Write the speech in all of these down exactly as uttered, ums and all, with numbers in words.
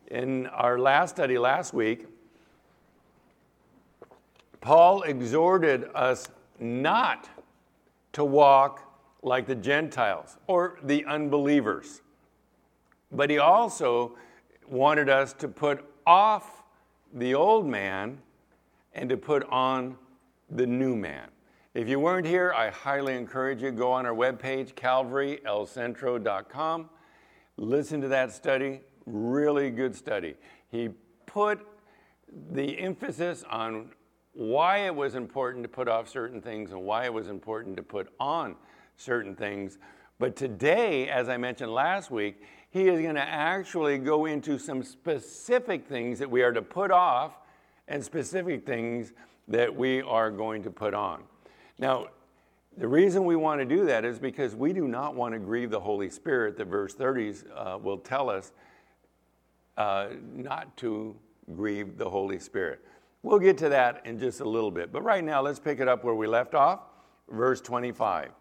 In our last study last week, Paul exhorted us not to walk like the Gentiles or the unbelievers. But he also wanted us to put off the old man and to put on the new man. If you weren't here, I highly encourage you to go on our webpage, calvary el centro dot com. Listen to that study. Really good study. He put the emphasis on why it was important to put off certain things and why it was important to put on certain things. But today, as I mentioned last week, he is going to actually go into some specific things that we are to put off and specific things that we are going to put on. Now, the reason we want to do that is because we do not want to grieve the Holy Spirit. The verse thirty uh, will tell us uh, not to grieve the Holy Spirit. We'll get to that in just a little bit. But right now, let's pick it up where we left off, verse twenty-five.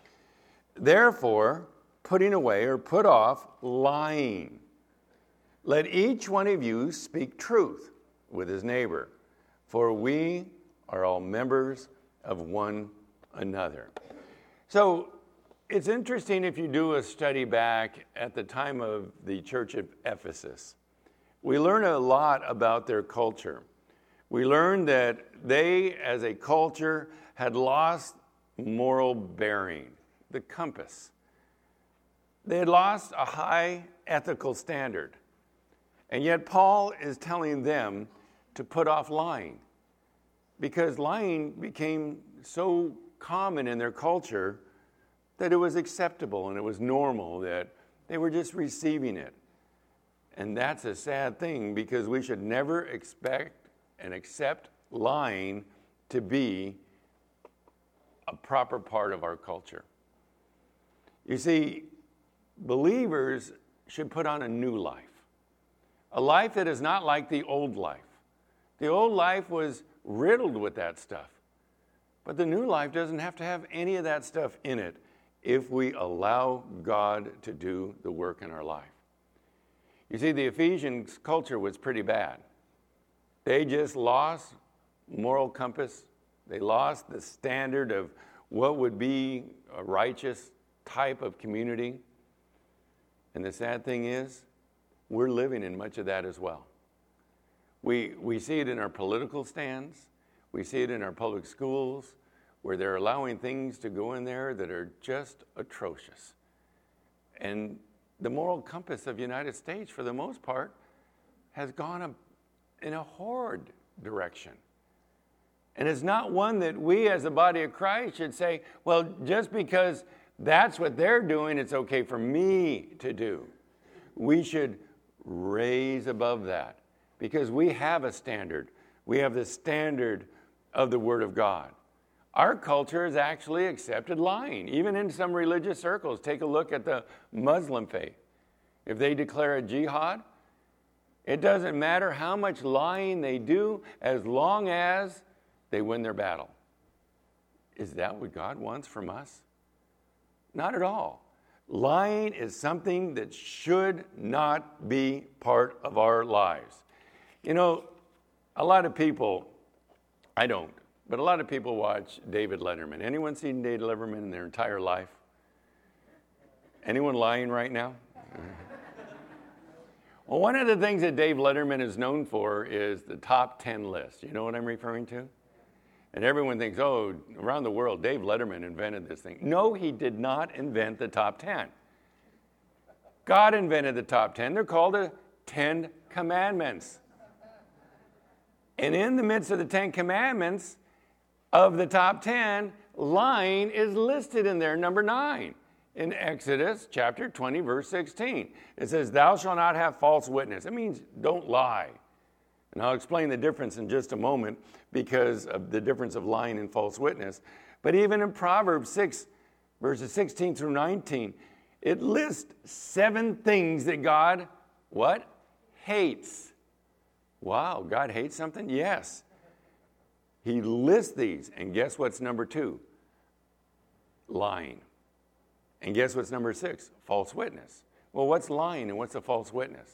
Therefore, putting away or put off lying, let each one of you speak truth with his neighbor, for we are all members of one another. So it's interesting if you do a study back at the time of the church of Ephesus. We learn a lot about their culture. We learn that they, as a culture, had lost moral bearing, the compass. They had lost a high ethical standard. And yet Paul is telling them to put off lying, because lying became so common in their culture that it was acceptable and it was normal, that they were just receiving it. And that's a sad thing, because we should never expect and accept lying to be a proper part of our culture. You see, believers should put on a new life, a life that is not like the old life. The old life was riddled with that stuff, but the new life doesn't have to have any of that stuff in it if we allow God to do the work in our life. You see, the Ephesians culture was pretty bad. They just lost moral compass. They lost the standard of what would be a righteous type of community. And the sad thing is, we're living in much of that as well. We, we see it in our political stands. We see it in our public schools, where they're allowing things to go in there that are just atrocious. And the moral compass of the United States, for the most part, has gone a, in a horrid direction. And it's not one that we as the body of Christ should say, well, just because that's what they're doing, it's okay for me to do. We should raise above that, because we have a standard. We have the standard of the Word of God. Our culture has actually accepted lying, even in some religious circles. Take a look at the Muslim faith. If they declare a jihad, it doesn't matter how much lying they do, as long as they win their battle. Is that what God wants from us? Not at all. Lying is something that should not be part of our lives. You know, a lot of people, I don't, but a lot of people watch David Letterman. Anyone seen David Letterman in their entire life? Anyone lying right now? Well, one of the things that Dave Letterman is known for is the top ten list. You know what I'm referring to? And everyone thinks, oh, around the world, Dave Letterman invented this thing. No, he did not invent the top ten. God invented the top ten. They're called the Ten Commandments. And in the midst of the Ten Commandments, of the top ten, lying is listed in there, number nine. In Exodus chapter twenty, verse sixteen. It says, thou shalt not have false witness. It means don't lie. And I'll explain the difference in just a moment, because of the difference of lying and false witness. But even in Proverbs six, verses sixteen through nineteen, it lists seven things that God, what? Hates. Wow, God hates something? Yes. He lists these, and guess what's number two? Lying. And guess what's number six? False witness. Well, what's lying and what's a false witness?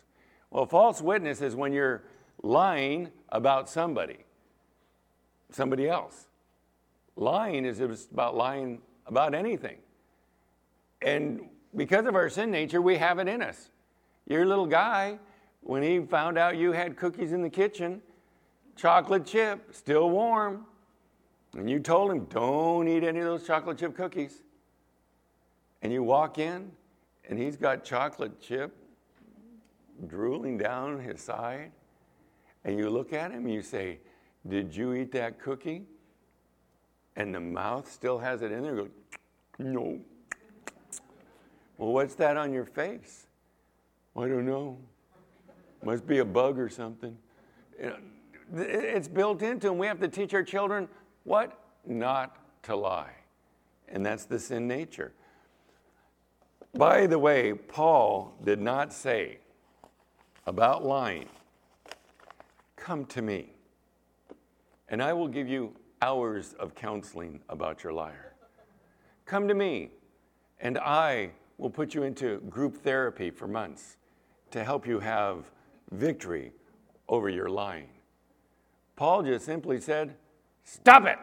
Well, false witness is when you're lying about somebody, somebody else. Lying is about lying about anything. And because of our sin nature, we have it in us. Your little guy, when he found out you had cookies in the kitchen, chocolate chip, still warm, and you told him, don't eat any of those chocolate chip cookies. And you walk in, and he's got chocolate chip drooling down his side. And you look at him and you say, did you eat that cookie? And the mouth still has it in there. Goes, no. Well, what's that on your face? I don't know. Must be a bug or something. You know, it's built into them. We have to teach our children what? Not to lie. And that's the sin nature. By the way, Paul did not say about lying, come to me, and I will give you hours of counseling about your liar. Come to me, and I will put you into group therapy for months to help you have victory over your lying. Paul just simply said, stop it.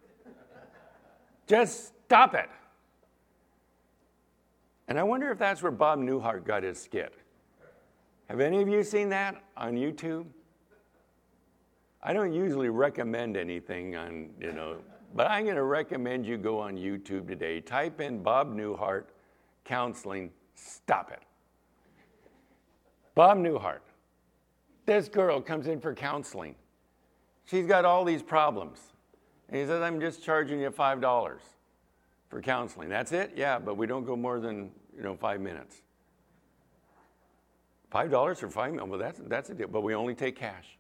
Just stop it. And I wonder if that's where Bob Newhart got his skit. Have any of you seen that on YouTube? I don't usually recommend anything on, you know, but I'm going to recommend you go on YouTube today. Type in Bob Newhart counseling, stop it. Bob Newhart. This girl comes in for counseling. She's got all these problems. And he says, I'm just charging you five dollars for counseling. That's it? Yeah, but we don't go more than, you know, five minutes. five dollars for five minutes? Well, that's, that's a deal, but we only take cash.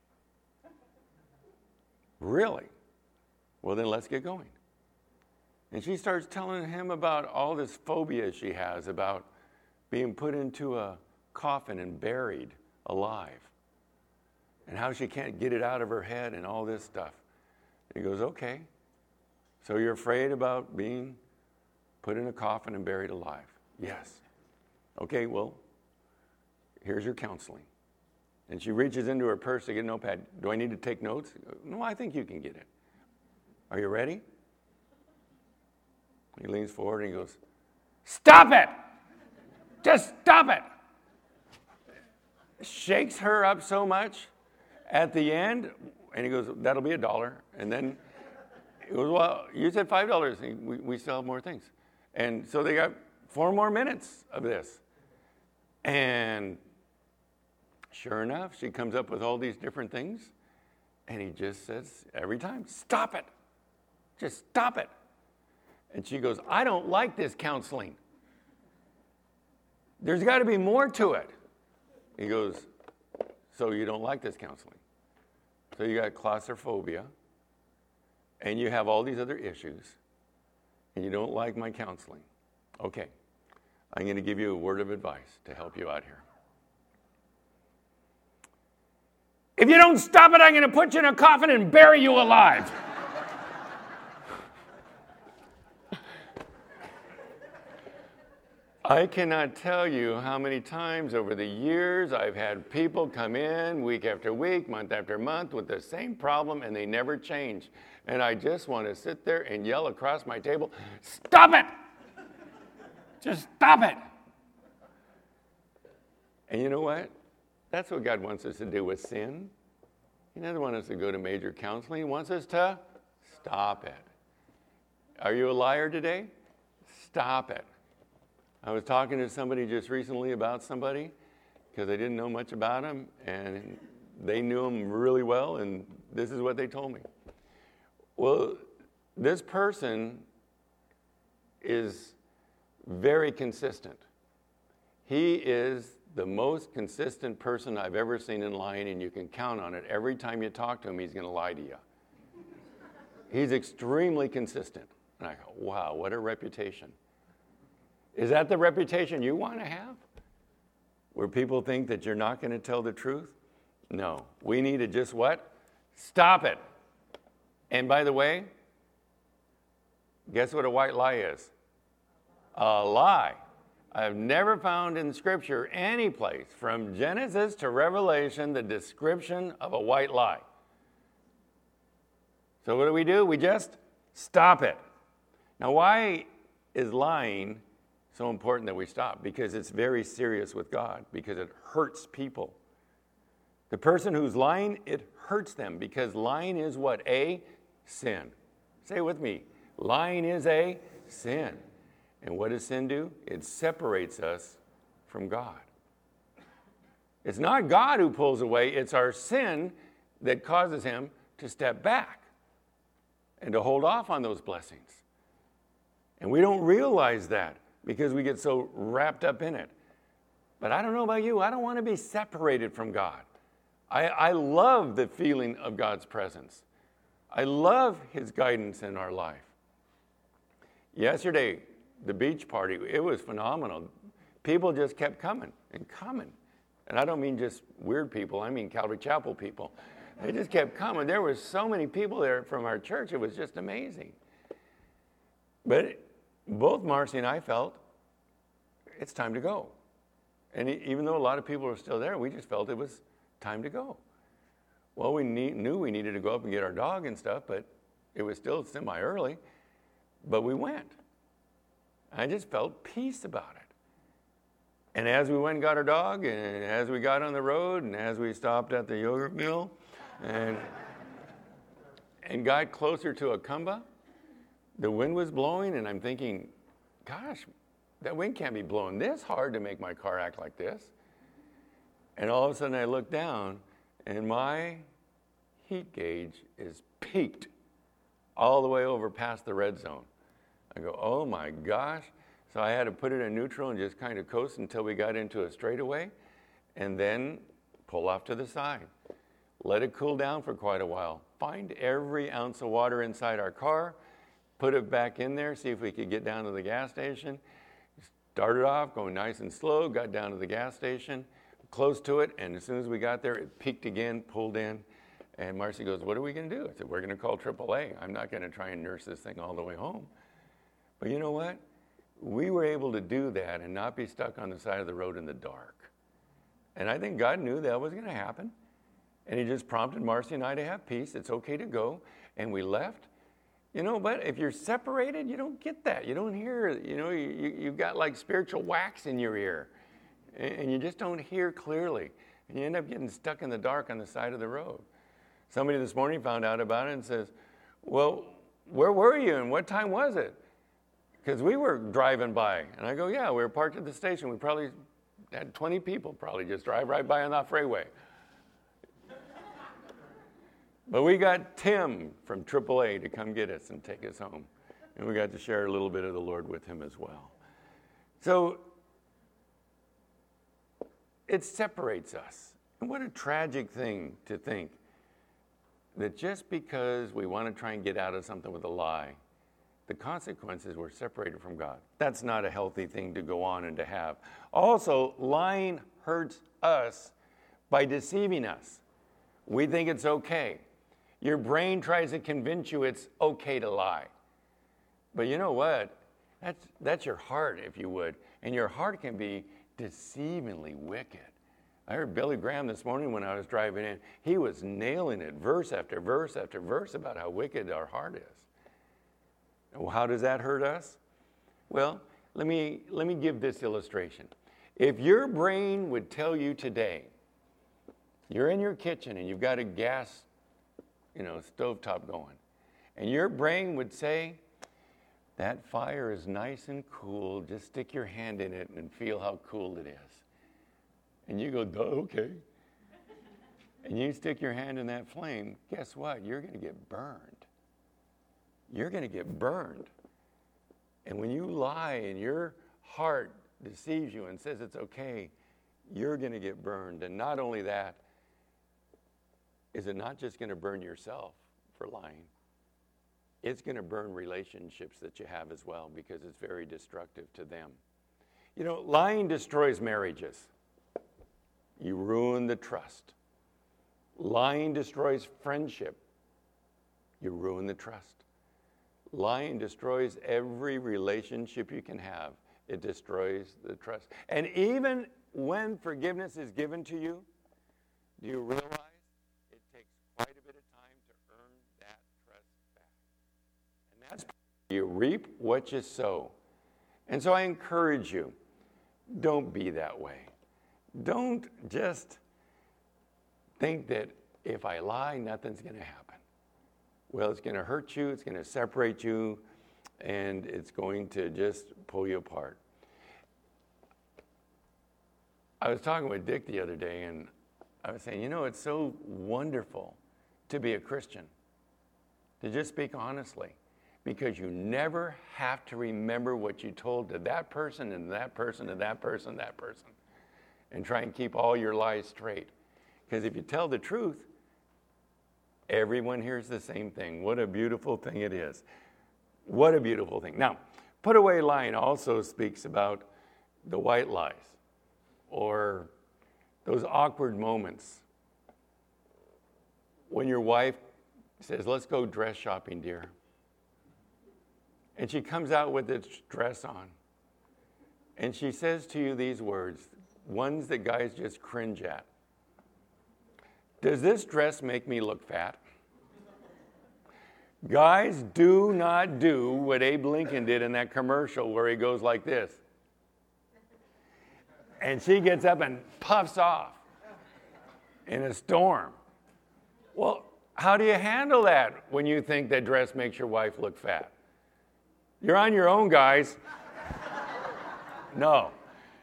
Really? Well, then let's get going. And she starts telling him about all this phobia she has about being put into a coffin and buried alive, and how she can't get it out of her head and all this stuff. And he goes, okay, so you're afraid about being put in a coffin and buried alive? Yes. Okay, well, here's your counseling. And she reaches into her purse to get a notepad. Do I need to take notes? No, I think you can get it. Are you ready? He leans forward and he goes, stop it! Just stop it! Shakes her up so much at the end, and he goes, that'll be a dollar. And then he goes, well, you said five dollars. We, we still have more things. And so they got four more minutes of this. And sure enough, she comes up with all these different things, and he just says every time, stop it. Just stop it. And she goes, I don't like this counseling. There's got to be more to it. He goes, so you don't like this counseling. So you got claustrophobia, and you have all these other issues, and you don't like my counseling. Okay, I'm going to give you a word of advice to help you out here. If you don't stop it, I'm going to put you in a coffin and bury you alive. I cannot tell you how many times over the years I've had people come in week after week, month after month with the same problem, and they never change. And I just want to sit there and yell across my table, stop it! Just stop it! And you know what? That's what God wants us to do with sin. He doesn't want us to go to major counseling. He wants us to stop it. Are you a liar today? Stop it. I was talking to somebody just recently about somebody because I didn't know much about him, and they knew him really well, and this is what they told me. Well, this person is very consistent. He is the most consistent person I've ever seen in lying, and you can count on it. Every time you talk to him, he's going to lie to you. He's extremely consistent. And I go, wow, what a reputation. Is that the reputation you want to have? Where people think that you're not going to tell the truth? No. We need to just what? Stop it. And by the way, guess what a white lie is? A lie. I have never found in Scripture any place, from Genesis to Revelation, the description of a white lie. So what do we do? We just stop it. Now, why is lying so important that we stop? Because it's very serious with God, because it hurts people. The person who's lying, it hurts them, because lying is what? A sin. Say it with me. Lying is a sin. And what does sin do? It separates us from God. It's not God who pulls away, it's our sin that causes him to step back and to hold off on those blessings. And we don't realize that because we get so wrapped up in it. But I don't know about you, I don't want to be separated from God. I, I love the feeling of God's presence. I love his guidance in our life. Yesterday, the beach party, it was phenomenal. People just kept coming and coming. And I don't mean just weird people, I mean Calvary Chapel people. They just kept coming. There were so many people there from our church, it was just amazing. But both Marcy and I felt it's time to go. And even though a lot of people were still there, we just felt it was time to go. Well, we need, knew we needed to go up and get our dog and stuff, but it was still semi-early. But we went. I just felt peace about it. And as we went and got our dog, and as we got on the road, and as we stopped at the yogurt mill, and, and got closer to Akumba, the wind was blowing, and I'm thinking, gosh, that wind can't be blowing this hard to make my car act like this. And all of a sudden I look down, and my heat gauge is peaked all the way over past the red zone. I go, oh my gosh. So I had to put it in neutral and just kind of coast until we got into a straightaway, and then pull off to the side. Let it cool down for quite a while. Find every ounce of water inside our car, put it back in there, see if we could get down to the gas station. Started off going nice and slow, got down to the gas station, close to it, and as soon as we got there, it peaked again, pulled in, and Marcy goes, what are we going to do? I said, we're going to call triple A. I'm not going to try and nurse this thing all the way home. But you know what? We were able to do that and not be stuck on the side of the road in the dark. And I think God knew that was going to happen. And he just prompted Marcy and I to have peace. It's okay to go. And we left. You know, but if you're separated, you don't get that. You don't hear, you know, you, you, you've got like spiritual wax in your ear. And, and you just don't hear clearly. And you end up getting stuck in the dark on the side of the road. Somebody this morning found out about it and says, well, where were you and what time was it? Because we were driving by. And I go, yeah, we were parked at the station. We probably had twenty people probably just drive right by on that freeway. But we got Tim from triple A to come get us and take us home. And we got to share a little bit of the Lord with him as well. So it separates us. And what a tragic thing to think that just because we want to try and get out of something with a lie, the consequences we're separated from God. That's not a healthy thing to go on and to have. Also, lying hurts us by deceiving us. We think it's okay. Your brain tries to convince you it's okay to lie. But you know what? That's, that's your heart, if you would. And your heart can be deceivingly wicked. I heard Billy Graham this morning when I was driving in. He was nailing it verse after verse after verse about how wicked our heart is. Well, how does that hurt us? Well, let me, let me give this illustration. If your brain would tell you today, you're in your kitchen and you've got a gas, you know, stovetop going, and your brain would say, that fire is nice and cool, just stick your hand in it and feel how cool it is. And you go, okay. And you stick your hand in that flame, guess what? You're going to get burned. You're going to get burned. And when you lie and your heart deceives you and says it's okay, you're going to get burned. And not only that, is it not just going to burn yourself for lying? It's going to burn relationships that you have as well because it's very destructive to them. You know, lying destroys marriages. You ruin the trust. Lying destroys friendship. You ruin the trust. Lying destroys every relationship you can have it destroys the trust. And even when forgiveness is given to you, do you realize it takes quite a bit of time to earn that trust back? And that's you reap what you sow. And so I encourage you, don't be that way. Don't just think that if I lie, nothing's going to happen. Well, it's going to hurt you, it's going to separate you, and it's going to just pull you apart. I was talking with Dick the other day, and I was saying, you know, it's so wonderful to be a Christian, to just speak honestly, because you never have to remember what you told to that person and that person and that person and that person, and try and keep all your lies straight. Because if you tell the truth, everyone hears the same thing. What a beautiful thing it is. What a beautiful thing. Now, put away lying also speaks about the white lies, or those awkward moments when your wife says, let's go dress shopping, dear. And she comes out with this dress on. And she says to you these words, ones that guys just cringe at. Does this dress make me look fat? Guys, do not do what Abe Lincoln did in that commercial where he goes like this. And she gets up and puffs off in a storm. Well, how do you handle that when you think that dress makes your wife look fat? You're on your own, guys. No.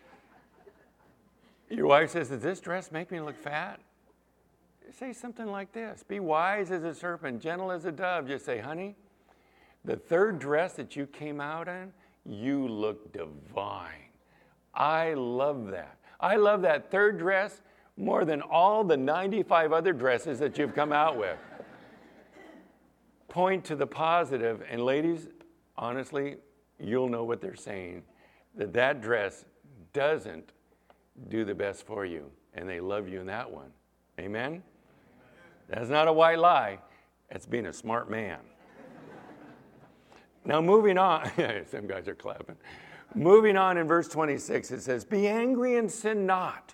Your wife says, does this dress make me look fat? Say something like this. Be wise as a serpent, gentle as a dove. Just say, honey, the third dress that you came out in, you look divine. I love that. I love that third dress more than all the ninety-five other dresses that you've come out with. Point to the positive, and ladies, honestly, you'll know what they're saying, that that dress doesn't do the best for you, and they love you in that one. Amen? That's not a white lie. That's being a smart man. Now, moving on. Some guys are clapping. Moving on in verse twenty-six, it says, be angry and sin not.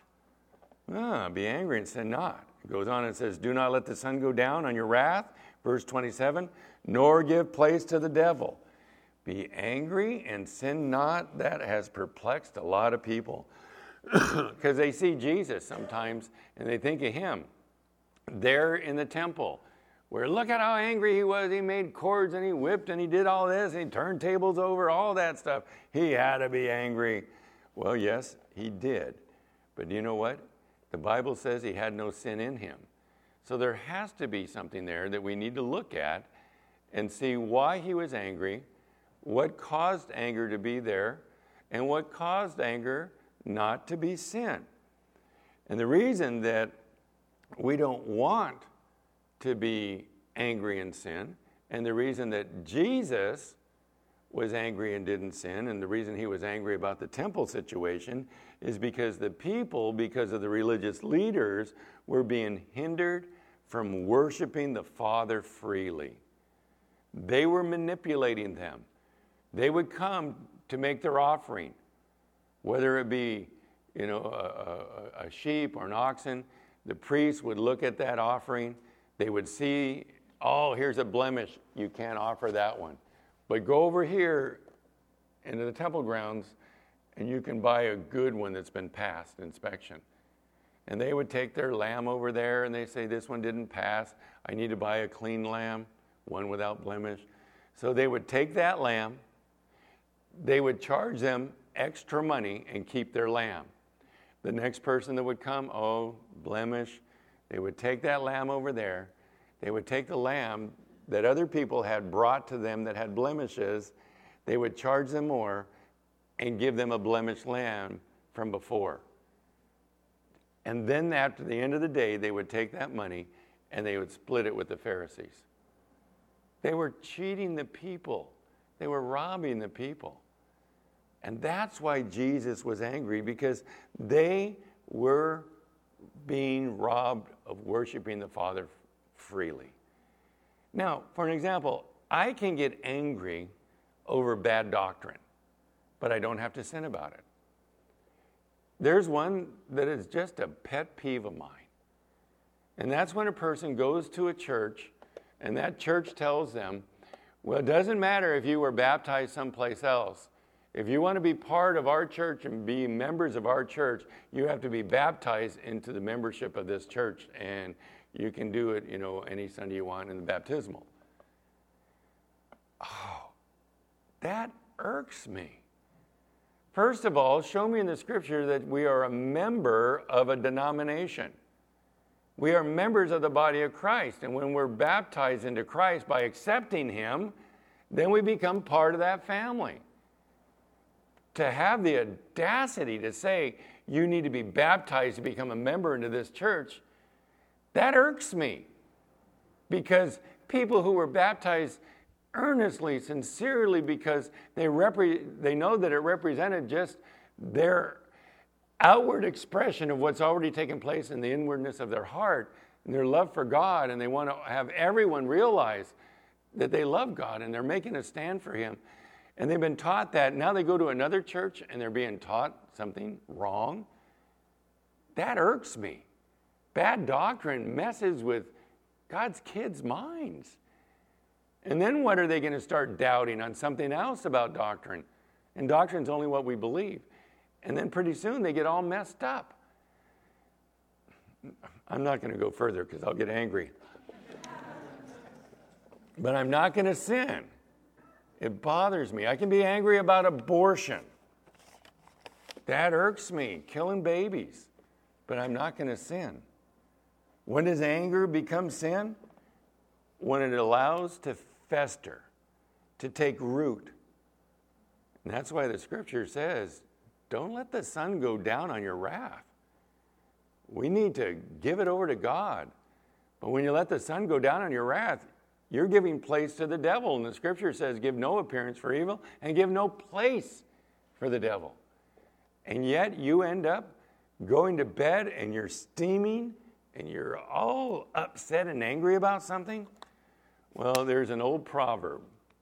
Ah, be angry and sin not. It goes on and says, do not let the sun go down on your wrath. Verse twenty-seven, nor give place to the devil. Be angry and sin not. That has perplexed a lot of people because they see Jesus sometimes and they think of him there in the temple where look at how angry he was. He made cords and he whipped and he did all this and he turned tables over, all that stuff. He had to be angry. Well, yes, he did. But you know what? The Bible says he had no sin in him. So there has to be something there that we need to look at and see why he was angry, what caused anger to be there, and what caused anger not to be sin. And the reason that we don't want to be angry and sin, and the reason that Jesus was angry and didn't sin, and the reason he was angry about the temple situation is because the people, because of the religious leaders, were being hindered from worshiping the Father freely. They were manipulating them. They would come to make their offering, whether it be, you know, a, a, a sheep or an oxen. The priest would look at that offering. They would see, oh, here's a blemish. You can't offer that one. But go over here into the temple grounds and you can buy a good one that's been passed inspection. And they would take their lamb over there and they say, this one didn't pass. I need to buy a clean lamb, one without blemish. So they would take that lamb. They would charge them extra money and keep their lamb. The next person that would come, oh, blemish. They would take that lamb over there. They would take the lamb that other people had brought to them that had blemishes. They would charge them more and give them a blemished lamb from before. And then after the end of the day, they would take that money and they would split it with the Pharisees. They were cheating the people. They were robbing the people. And that's why Jesus was angry, because they were being robbed of worshiping the Father freely. Now, for an example, I can get angry over bad doctrine. but I don't have to sin about it. There's one that is just a pet peeve of mine. And that's when a person goes to a church and that church tells them, well, it doesn't matter if you were baptized someplace else. If you want to be part of our church and be members of our church, you have to be baptized into the membership of this church. And you can do it, you know, any Sunday you want in the baptismal. Oh, that irks me. First of all, show me in the scripture that we are a member of a denomination. We are members of the body of Christ. And when we're baptized into Christ by accepting him, then we become part of that family. To have the audacity to say you need to be baptized to become a member into this church, that irks me. Because people who were baptized earnestly, sincerely, because they repre- they know that it represented just their outward expression of what's already taken place in the inwardness of their heart and their love for God, and they want to have everyone realize that they love God and they're making a stand for him. And they've been taught that. Now they go to another church and they're being taught something wrong. That irks me. Bad doctrine messes with God's kids' minds. And then what are they going to start doubting on something else about doctrine? And doctrine's only what we believe. And then pretty soon they get all messed up. I'm not going to go further because I'll get angry. But I'm not going to sin. It bothers me. I can be angry about abortion. That irks me, killing babies. But I'm not going to sin. When does anger become sin? When it allows to fester, to take root. And that's why the scripture says, don't let the sun go down on your wrath. We need to give it over to God. But when you let the sun go down on your wrath, you're giving place to the devil. And the scripture says, give no appearance for evil and give no place for the devil. And yet you end up going to bed and you're steaming and you're all upset and angry about something. Well, there's an old proverb.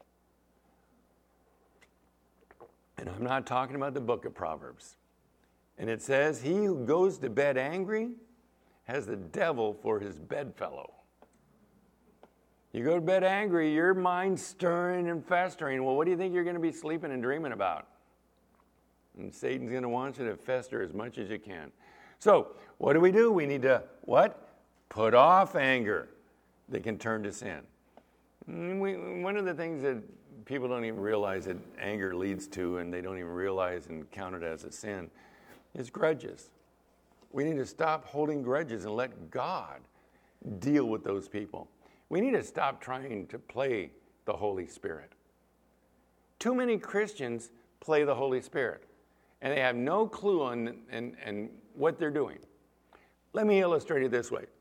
And I'm not talking about the book of Proverbs. And it says, he who goes to bed angry has the devil for his bedfellow. You go to bed angry, your mind's stirring and festering. Well, what do you think you're going to be sleeping and dreaming about? And Satan's going to want you to fester as much as you can. So, what do we do? We need to, what? Put off anger that can turn to sin. We, one of the things that people don't even realize that anger leads to, and they don't even realize and count it as a sin, is grudges. We need to stop holding grudges and let God deal with those people. We need to stop trying to play the Holy Spirit. Too many Christians play the Holy Spirit, and they have no clue on and, and what they're doing. Let me illustrate it this way.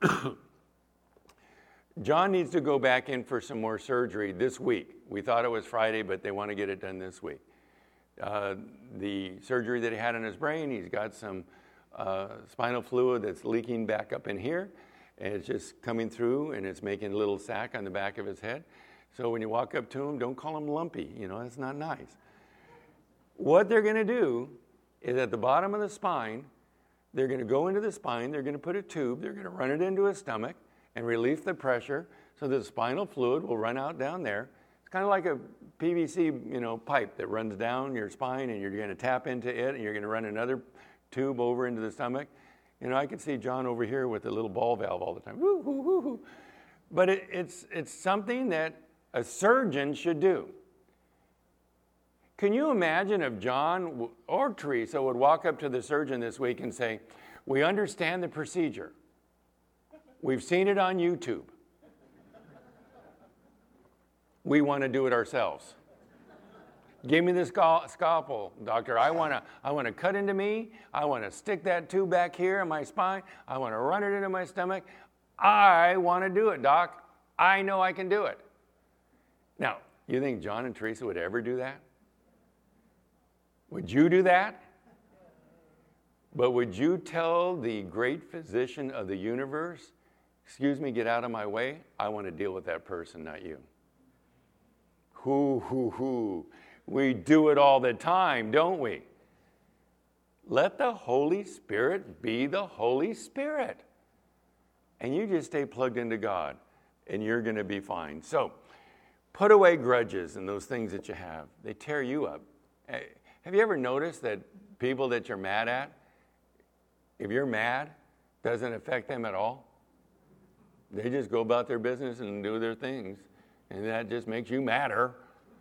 John needs to go back in for some more surgery this week. We thought it was Friday, but they want to get it done this week. Uh, the surgery that he had in his brain, he's got some uh, spinal fluid that's leaking back up in here, and it's just coming through, and it's making a little sac on the back of his head. So when you walk up to him, don't call him lumpy. You know, that's not nice. What they're going to do is at the bottom of the spine, they're going to go into the spine, they're going to put a tube, they're going to run it into his stomach, and relieve the pressure so the spinal fluid will run out down there. It's kind of like a P V C, you know, pipe that runs down your spine, and you're going to tap into it, and you're going to run another tube over into the stomach. You know, I can see John over here with the little ball valve all the time. Woo, woo, woo, woo. But it, it's, it's something that a surgeon should do. Can you imagine if John or Teresa would walk up to the surgeon this week and say, we understand the procedure. We've seen it on YouTube. We want to do it ourselves. Give me the scalpel, doctor. I want to I want to cut into me. I want to stick that tube back here in my spine. I want to run it into my stomach. I want to do it, doc. I know I can do it. Now, you think John and Teresa would ever do that? Would you do that? But would you tell the great physician of the universe, excuse me, get out of my way? I want to deal with that person, not you. Hoo, hoo, hoo. We do it all the time, don't we? Let the Holy Spirit be the Holy Spirit. And you just stay plugged into God, and you're going to be fine. So, put away grudges and those things that you have. They tear you up. Have you ever noticed that people that you're mad at, if you're mad, doesn't affect them at all? They just go about their business and do their things, and that just makes you madder.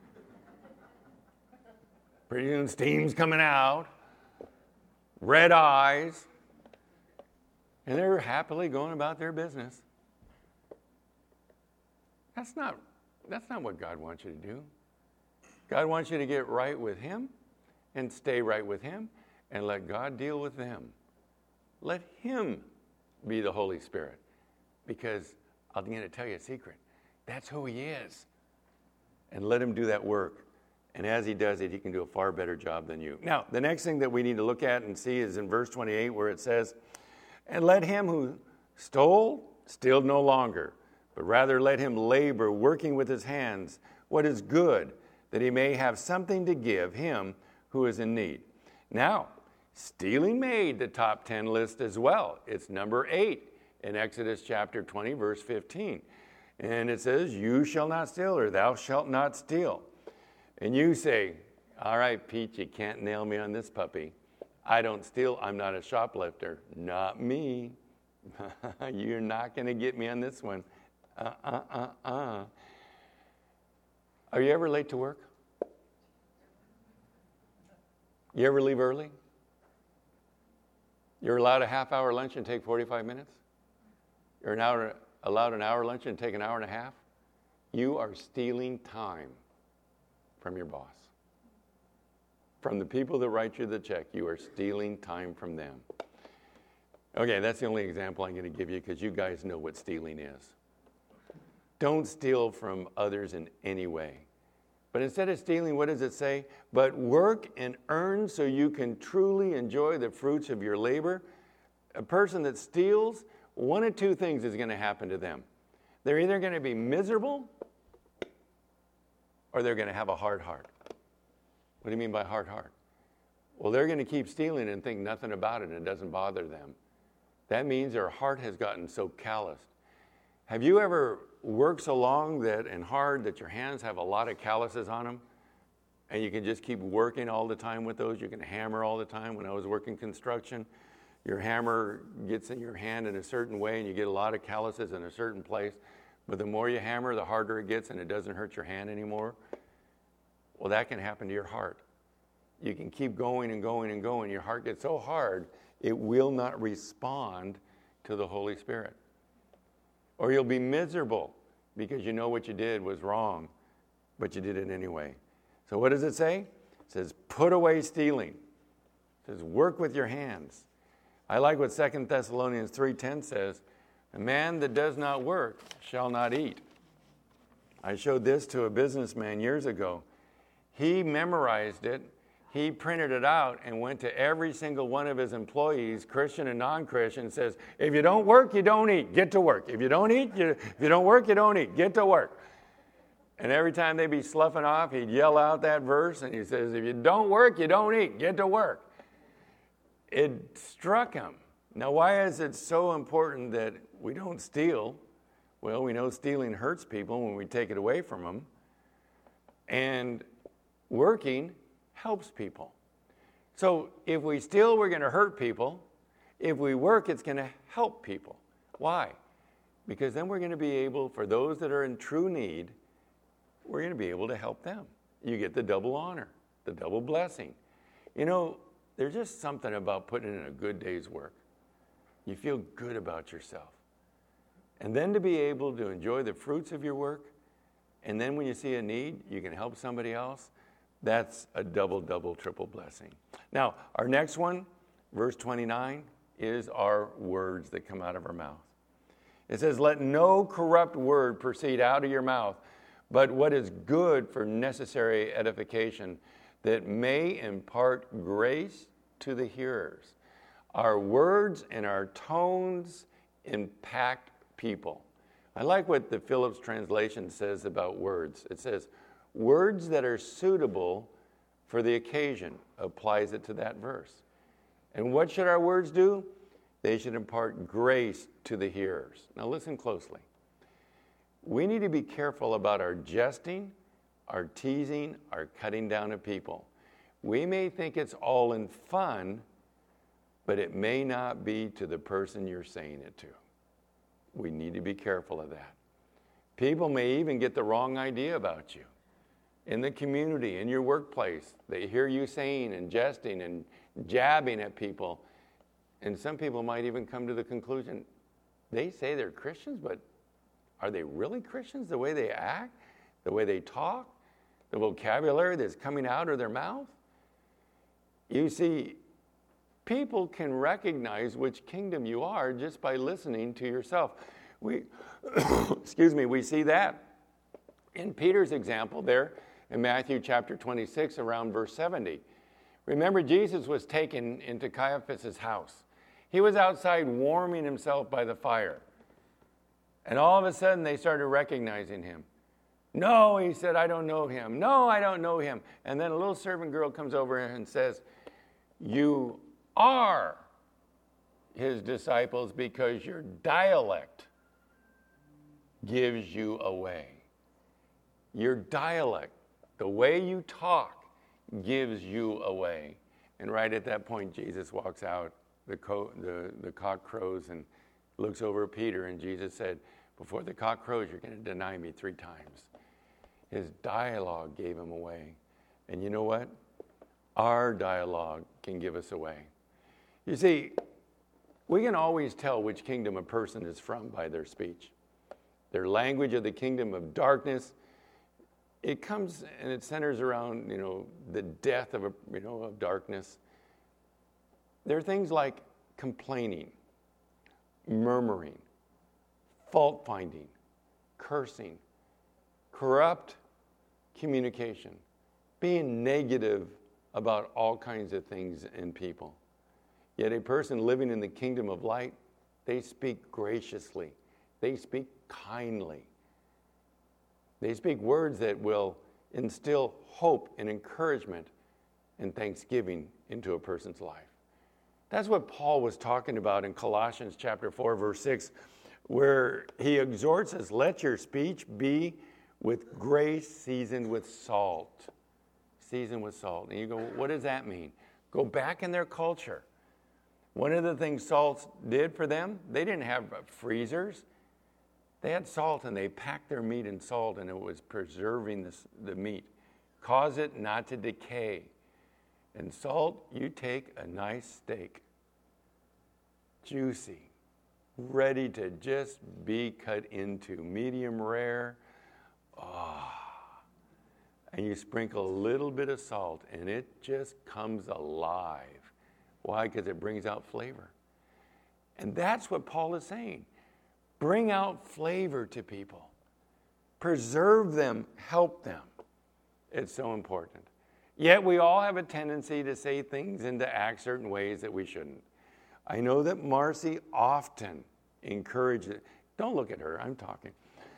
Pretty soon steam's coming out, red eyes, and they're happily going about their business. That's not, that's not what God wants you to do. God wants you to get right with Him and stay right with Him and let God deal with them. Let Him be the Holy Spirit, because I'm going to tell you a secret. That's who He is. And let Him do that work. And as He does it, He can do a far better job than you. Now, the next thing that we need to look at and see is in verse twenty-eight, where it says, "And let him who stole steal no longer, but rather let him labor, working with his hands what is good, that he may have something to give him who is in need." Now, stealing made the top ten list as well. It's number eight in Exodus chapter twenty, verse fifteen. And it says, "You shall not steal," or "Thou shalt not steal." And you say, "All right, Pete, you can't nail me on this puppy. I don't steal. I'm not a shoplifter." Not me. You're not going to get me on this one. Uh, uh, uh, uh. Are you ever late to work? You ever leave early? You're allowed a half hour lunch and take forty-five minutes? You're an hour, allowed an hour lunch and take an hour and a half? You are stealing time from your boss. From the people that write you the check, you are stealing time from them. Okay, that's the only example I'm going to give you, because you guys know what stealing is. Don't steal from others in any way. But instead of stealing, what does it say? "But work and earn so you can truly enjoy the fruits of your labor." A person that steals, one of two things is going to happen to them. They're either going to be miserable, or they're going to have a hard heart. What do you mean by hard heart? Well, they're going to keep stealing and think nothing about it and it doesn't bother them. That means their heart has gotten so calloused. Have you ever worked so long that and hard that your hands have a lot of calluses on them, and you can just keep working all the time with those? You can hammer all the time. When I was working construction, your hammer gets in your hand in a certain way and you get a lot of calluses in a certain place. But the more you hammer, the harder it gets, and it doesn't hurt your hand anymore. Well, that can happen to your heart. You can keep going and going and going. Your heart gets so hard, it will not respond to the Holy Spirit. Or you'll be miserable because you know what you did was wrong, but you did it anyway. So what does it say? It says, put away stealing. It says, work with your hands. I like what Second Thessalonians three ten says, "A man that does not work shall not eat." I showed this to a businessman years ago. He memorized it. He printed it out and went to every single one of his employees, Christian and non-Christian, and says, "If you don't work, you don't eat. Get to work. If you don't eat, you, if you don't work, you don't eat. Get to work." And every time they'd be sloughing off, he'd yell out that verse, and he says, "If you don't work, you don't eat. Get to work." It struck him. Now, why is it so important that we don't steal? Well, we know stealing hurts people when we take it away from them. And working helps people. So if we steal, we're going to hurt people. If we work, it's going to help people. Why? Because then we're going to be able, for those that are in true need, we're going to be able to help them. You get the double honor, the double blessing. You know, there's just something about putting in a good day's work. You feel good about yourself. And then to be able to enjoy the fruits of your work, and then when you see a need, you can help somebody else. That's a double, double, triple blessing. Now, our next one, verse twenty-nine, is our words that come out of our mouth. It says, "Let no corrupt word proceed out of your mouth, but what is good for necessary edification, that may impart grace to the hearers." Our words and our tones impact people. I like what the Phillips translation says about words. It says, "Words that are suitable for the occasion, applies it to that verse. And what should our words do? They should impart grace to the hearers. Now listen closely. We need to be careful about our jesting, our teasing, our cutting down of people. We may think it's all in fun, but it may not be to the person you're saying it to. We need to be careful of that. People may even get the wrong idea about you. In the community, in your workplace, they hear you saying and jesting and jabbing at people. And some people might even come to the conclusion, they say they're Christians, but are they really Christians? The way they act, the way they talk, the vocabulary that's coming out of their mouth? You see, people can recognize which kingdom you are just by listening to yourself. We, excuse me, we see that in Peter's example there in Matthew chapter twenty-six around verse seventy. Remember, Jesus was taken into Caiaphas' house. He was outside warming himself by the fire. And all of a sudden they started recognizing him. No, he said, I don't know him. No, I don't know him. And then a little servant girl comes over and says, you are his disciples because your dialect gives you away. Your dialect, the way you talk, gives you away. And right at that point, Jesus walks out, the, co- the, the cock crows, and looks over at Peter, and Jesus said, before the cock crows, you're going to deny me three times. His dialogue gave him away. And you know what? Our dialogue can give us away. You see, we can always tell which kingdom a person is from by their speech. Their language of the kingdom of darkness, it comes and it centers around, you know, the death of, a, you know, of darkness. There are things like complaining, murmuring, fault-finding, cursing, corrupt communication, being negative about all kinds of things in people. Yet a person living in the kingdom of light, they speak graciously. They speak kindly. They speak words that will instill hope and encouragement and thanksgiving into a person's life. That's what Paul was talking about in Colossians chapter four, verse six, where he exhorts us, let your speech be with grace seasoned with salt. Seasoned with salt. And you go, what does that mean? Go back in their culture. One of the things salt did for them, they didn't have freezers. They had salt, and they packed their meat in salt, and it was preserving this, the meat. Cause it not to decay. And salt, you take a nice steak, juicy, ready to just be cut into, medium rare. Oh. And you sprinkle a little bit of salt, and it just comes alive. Why? Because it brings out flavor. And that's what Paul is saying. Bring out flavor to people. Preserve them. Help them. It's so important. Yet we all have a tendency to say things and to act certain ways that we shouldn't. I know that Marcy often encourages, don't look at her, I'm talking.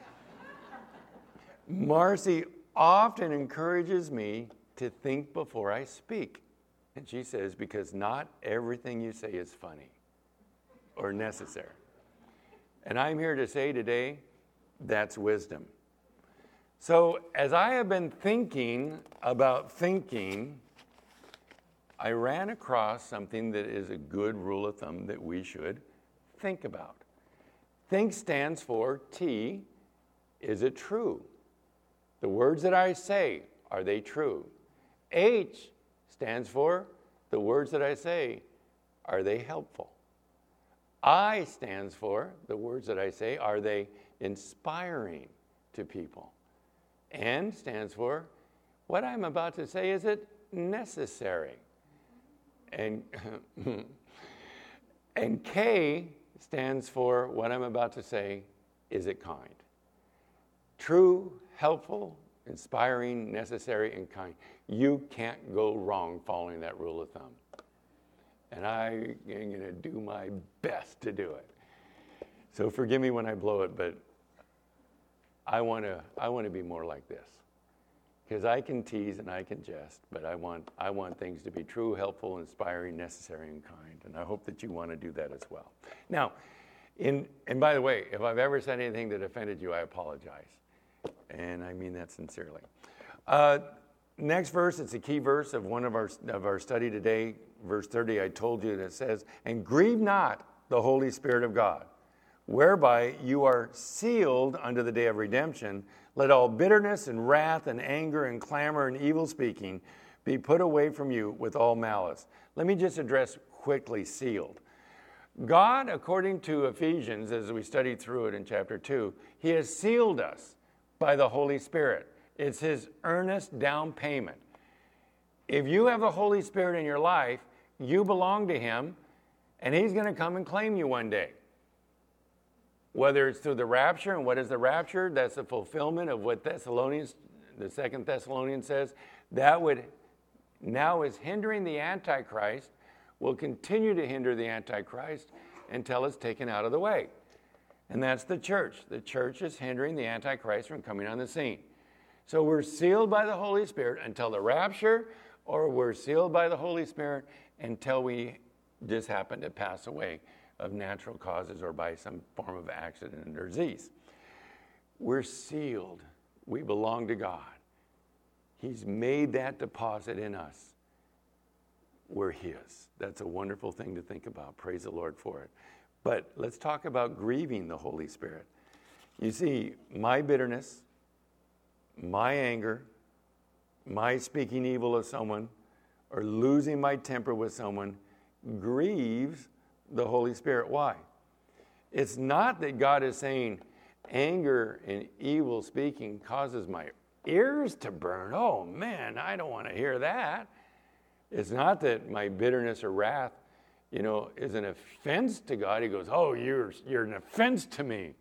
Marcy often encourages me to think before I speak. And she says, because not everything you say is funny or necessary. And I'm here to say today, that's wisdom. So as I have been thinking about thinking, I ran across something that is a good rule of thumb that we should think about. Think stands for T, is it true? The words that I say, are they true? H stands for the words that I say, are they helpful? I stands for the words that I say, are they inspiring to people? N stands for what I'm about to say, is it necessary? And, and K stands for what I'm about to say, is it kind? True, helpful, inspiring, necessary, and kind. You can't go wrong following that rule of thumb. And I am going to do my best to do it. So forgive me when I blow it, but I want to I want to be more like this. Because I can tease and I can jest, but I want, I want things to be true, helpful, inspiring, necessary, and kind. And I hope that you want to do that as well. Now, in, and by the way, if I've ever said anything that offended you, I apologize. And I mean that sincerely. Uh, next verse, it's a key verse of one of our, of our study today, verse thirty. I told you that it says, "And grieve not the Holy Spirit of God, whereby you are sealed unto the day of redemption. Let all bitterness and wrath and anger and clamor and evil speaking be put away from you with all malice." Let me just address quickly sealed. God, according to Ephesians, as we studied through it in chapter two, he has sealed us by the Holy Spirit. It's his earnest down payment. If you have the Holy Spirit in your life, you belong to him, and he's going to come and claim you one day. Whether it's through the rapture, and what is the rapture? That's the fulfillment of what Thessalonians, the second Thessalonians says. That would now is hindering the Antichrist, will continue to hinder the Antichrist until it's taken out of the way. And that's the church. The church is hindering the Antichrist from coming on the scene. So we're sealed by the Holy Spirit until the rapture, or we're sealed by the Holy Spirit until we just happen to pass away of natural causes or by some form of accident or disease. We're sealed. We belong to God. He's made that deposit in us. We're his. That's a wonderful thing to think about. Praise the Lord for it. But let's talk about grieving the Holy Spirit. You see, my bitterness, my anger, my speaking evil of someone, or losing my temper with someone grieves the Holy Spirit. Why? It's not that God is saying anger and evil speaking causes my ears to burn. Oh man, I don't want to hear that. It's not that my bitterness or wrath, you know, is an offense to God. He goes, oh, you're, you're an offense to me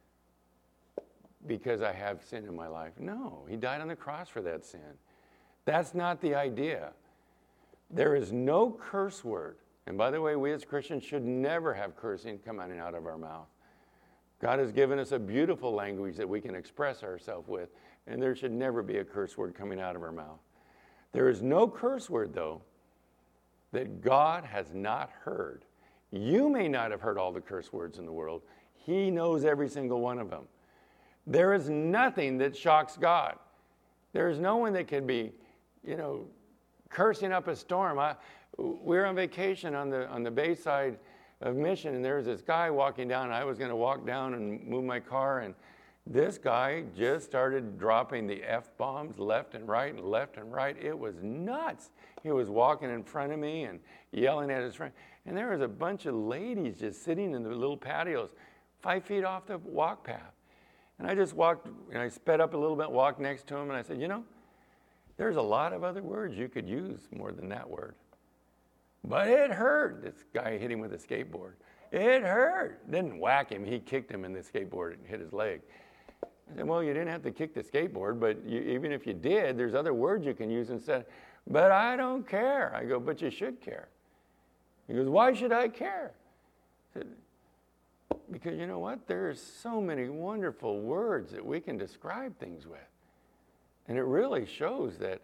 because I have sin in my life. No, he died on the cross for that sin. That's not the idea. There is no curse word. And by the way, we as Christians should never have cursing coming out of our mouth. God has given us a beautiful language that we can express ourselves with, and there should never be a curse word coming out of our mouth. There is no curse word, though, that God has not heard. You may not have heard all the curse words in the world. He knows every single one of them. There is nothing that shocks God. There is no one that can be, you know, cursing up a storm. I, we were on vacation on the on the bayside of Mission, and there was this guy walking down, and I was going to walk down and move my car, and this guy just started dropping the F-bombs left and right and left and right. It was nuts. He was walking in front of me and yelling at his friend. And there was a bunch of ladies just sitting in the little patios, five feet off the walk path. And I just walked, and I sped up a little bit, walked next to him, and I said, you know, there's a lot of other words you could use more than that word. But it hurt. This guy hit him with a skateboard. It hurt. Didn't whack him. He kicked him in the skateboard and hit his leg. I said, well, you didn't have to kick the skateboard, but you, even if you did, there's other words you can use instead. But I don't care. I go, but you should care. He goes, why should I care? I said, because you know what? There's so many wonderful words that we can describe things with. And it really shows that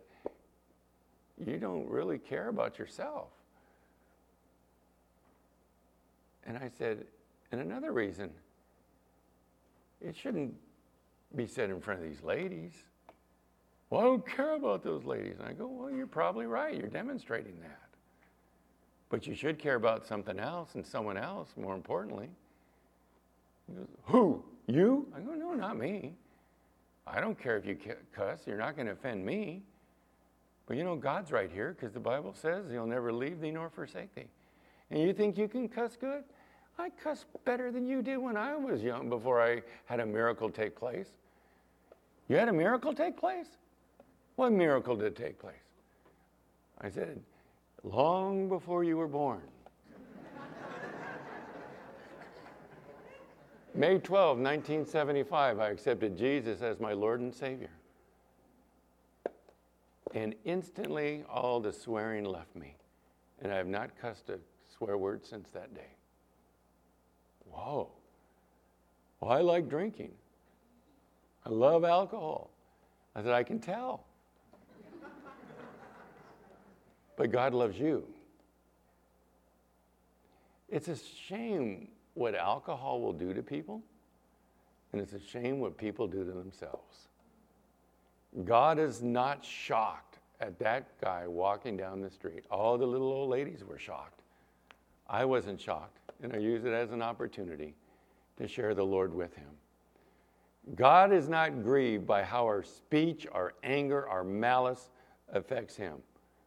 you don't really care about yourself. And I said, and another reason, it shouldn't be said in front of these ladies. Well, I don't care about those ladies. And I go, well, you're probably right. You're demonstrating that. But you should care about something else and someone else, more importantly. He goes, who? You? I go, no, not me. I don't care if you cuss. You're not going to offend me. But you know, God's right here because the Bible says he'll never leave thee nor forsake thee. And you think you can cuss good? I cuss better than you did when I was young before I had a miracle take place. You had a miracle take place? What miracle did take place? I said, long before you were born. May twelfth, nineteen seventy-five, I accepted Jesus as my Lord and Savior. And instantly, all the swearing left me. And I have not cussed a swear word since that day. Whoa. Well, I like drinking. I love alcohol. I said, I can tell. but God loves you. It's a shame what alcohol will do to people, and it's a shame what people do to themselves. God is not shocked at that guy walking down the street. All the little old ladies were shocked. I wasn't shocked, and I use it as an opportunity to share the Lord with him. God is not grieved by how our speech, our anger, our malice affects him,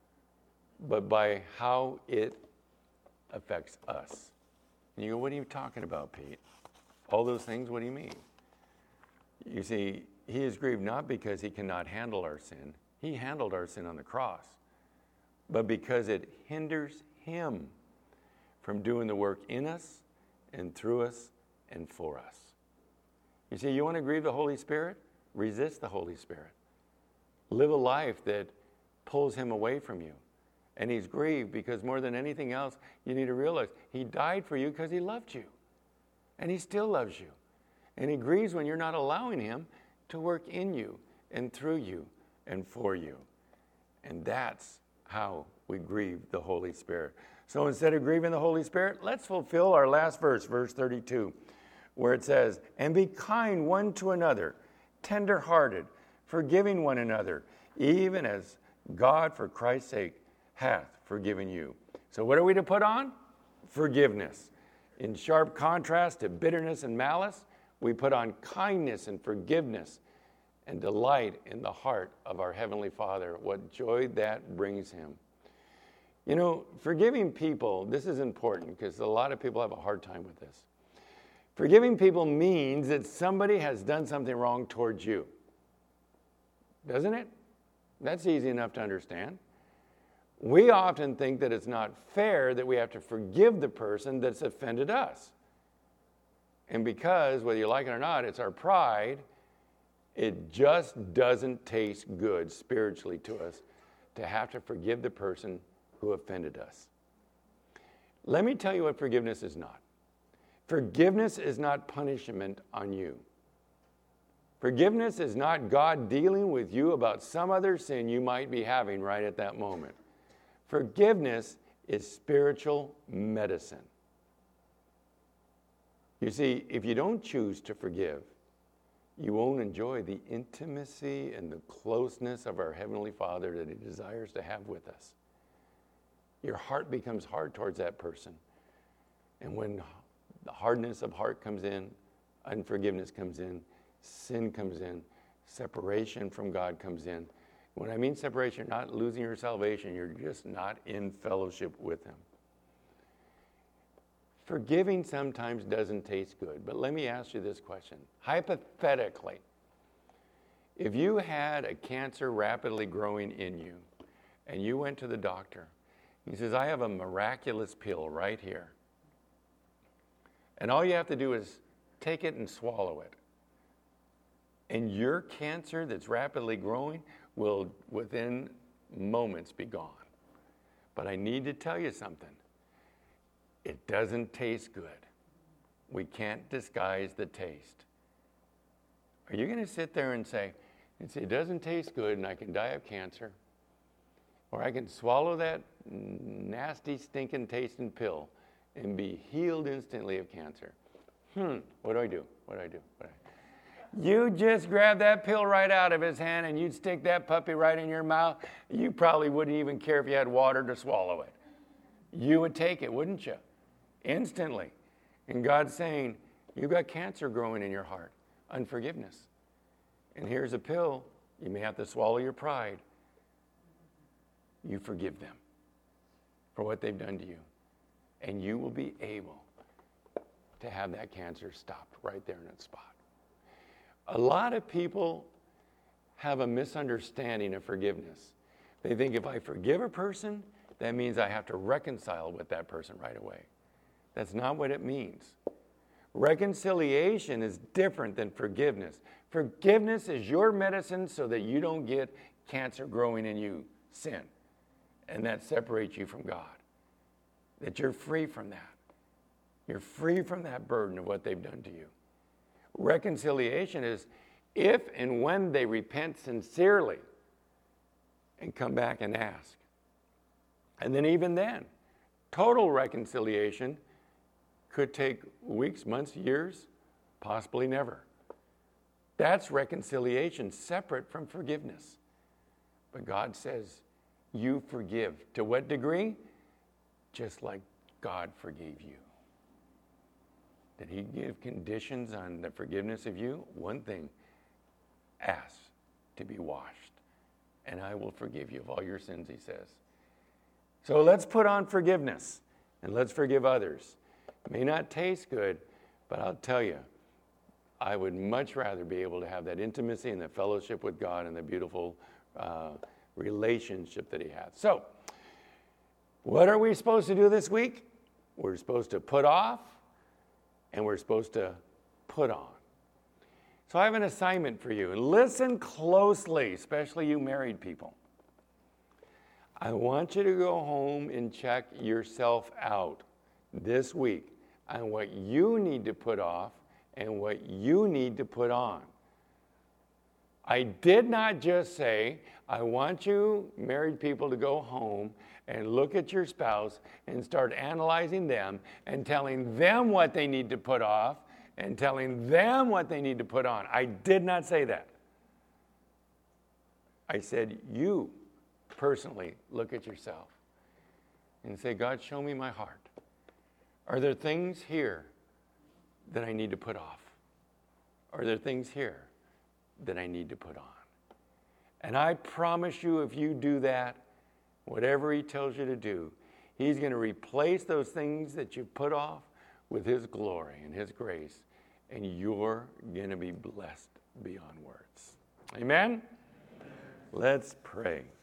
but by how it affects us. And you go, what are you talking about, Pete? All those things, what do you mean? You see, he is grieved not because he cannot handle our sin. He handled our sin on the cross, but because it hinders him from doing the work in us and through us and for us. You see, you want to grieve the Holy Spirit? Resist the Holy Spirit. Live a life that pulls him away from you. And he's grieved because more than anything else, you need to realize he died for you because he loved you. And he still loves you. And he grieves when you're not allowing him to work in you and through you and for you. And that's how we grieve the Holy Spirit. So instead of grieving the Holy Spirit, let's fulfill our last verse, verse thirty-two, where it says, and be kind one to another, tender-hearted, forgiving one another, even as God for Christ's sake hath forgiven you. So what are we to put on? Forgiveness. In sharp contrast to bitterness and malice, we put on kindness and forgiveness and delight in the heart of our Heavenly Father. What joy that brings him. You know, forgiving people, this is important because a lot of people have a hard time with this. Forgiving people means that somebody has done something wrong towards you. Doesn't it? That's easy enough to understand. We often think that it's not fair that we have to forgive the person that's offended us. And because, whether you like it or not, it's our pride, it just doesn't taste good spiritually to us to have to forgive the person who offended us. Let me tell you what forgiveness is not. Forgiveness is not punishment on you. Forgiveness is not God dealing with you about some other sin you might be having right at that moment. Forgiveness is spiritual medicine. You see, if you don't choose to forgive, you won't enjoy the intimacy and the closeness of our Heavenly Father that he desires to have with us. Your heart becomes hard towards that person. And when the hardness of heart comes in, unforgiveness comes in, sin comes in, separation from God comes in. When I mean separation, you're not losing your salvation, you're just not in fellowship with him. Forgiving sometimes doesn't taste good, but let me ask you this question. Hypothetically, if you had a cancer rapidly growing in you and you went to the doctor, he says, I have a miraculous pill right here. And all you have to do is take it and swallow it. And your cancer that's rapidly growing will, within moments, be gone. But I need to tell you something. It doesn't taste good. We can't disguise the taste. Are you going to sit there and say, it doesn't taste good and I can die of cancer? Or I can swallow that nasty, stinking tasting pill and be healed instantly of cancer. Hmm, what do I do? What do I do? What do I do? You just grab that pill right out of his hand and you'd stick that puppy right in your mouth. You probably wouldn't even care if you had water to swallow it. You would take it, wouldn't you? Instantly. And God's saying, you've got cancer growing in your heart, unforgiveness. And here's a pill. You may have to swallow your pride. You forgive them for what they've done to you. And you will be able to have that cancer stopped right there in that spot. A lot of people have a misunderstanding of forgiveness. They think if I forgive a person, that means I have to reconcile with that person right away. That's not what it means. Reconciliation is different than forgiveness. Forgiveness is your medicine so that you don't get cancer growing in you, sin, and that separates you from God. That you're free from that. You're free from that burden of what they've done to you. Reconciliation is if and when they repent sincerely and come back and ask, And then even then, total reconciliation could take weeks, months, years, possibly never. That's reconciliation separate from forgiveness. But God says, you forgive. To what degree? Just like God forgave you. Did he give conditions on the forgiveness of you? One thing, ask to be washed, and I will forgive you of all your sins, he says. So let's put on forgiveness, and let's forgive others. It may not taste good, but I'll tell you, I would much rather be able to have that intimacy and the fellowship with God and the beautiful uh, relationship that he has. So, what are we supposed to do this week? We're supposed to put off, and we're supposed to put on. So I have an assignment for you. And listen closely, especially you married people. I want you to go home and check yourself out this week on what you need to put off and what you need to put on. I did not just say, I want you married people to go home and look at your spouse and start analyzing them and telling them what they need to put off and telling them what they need to put on. I did not say that. I said, you personally look at yourself and say, God, show me my heart. Are there things here that I need to put off? Are there things here that I need to put on? And I promise you, if you do that, whatever he tells you to do, he's going to replace those things that you put off with his glory and his grace, and you're going to be blessed beyond words. Amen? Amen. Let's pray.